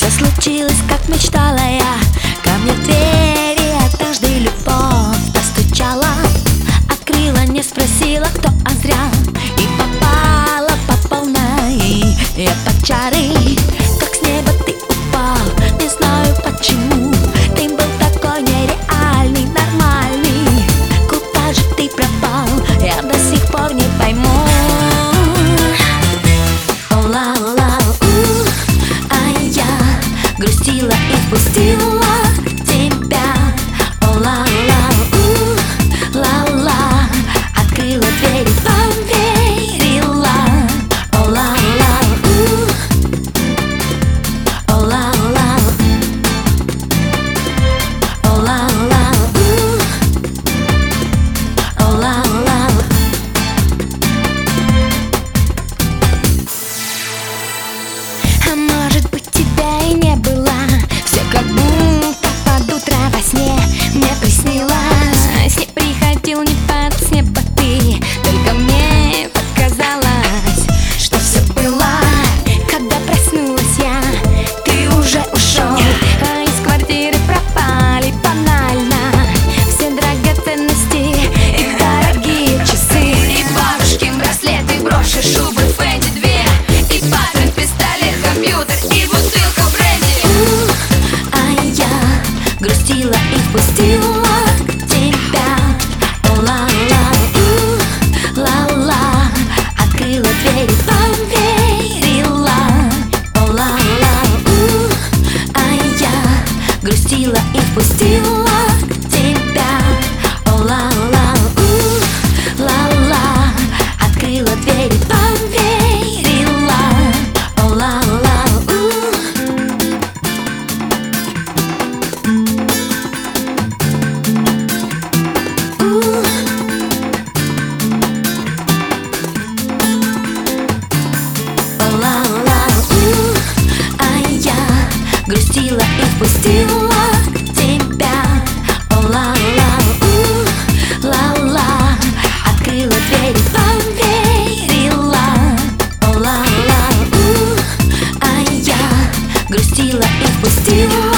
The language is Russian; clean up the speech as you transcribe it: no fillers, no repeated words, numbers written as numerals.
Все случилось, как мечтала я. Ко мне в двери однажды любовь постучала, открыла, не спросила, кто, а зря. И попала по полной я под чары. Как с неба ты упал, не знаю почему. Ты был такой нереальный, нормальный. Куда же ты пропал, я до сих пор не пойму. Грустила и впустила тебя. О-ла-ла, ла-ла. Открыла дверь, поверила. О-ла-ла, о-ла-ла, о-ла-ла, о-ла-ла. А может быть, тебя и не было. Все как будто под утро во сне мне приснилось. Сне приходил не под с неба ты, только мне показалось, что все было. Когда проснулась я, ты уже ушел, а из квартиры пропали банально все драгоценности и дорогие часы, и бабушкин браслет, и броши, шубы, Фэнди 2, и патрон, пистолет, компьютер и бутылка бренди. А я грустила и впустила тебя. О-ла-ла, ла-ла. Открыла дверь, поверила. О-ла-ла, а я грустила и впустила тебя. О-ла-ла, ла-ла. Открыла дверь, поверила. О-ла-ла. Грустила и впустила тебя. О-ла-ла, ла-ла. Открыла дверь, поверила. О-ла-ла, а я грустила и впустила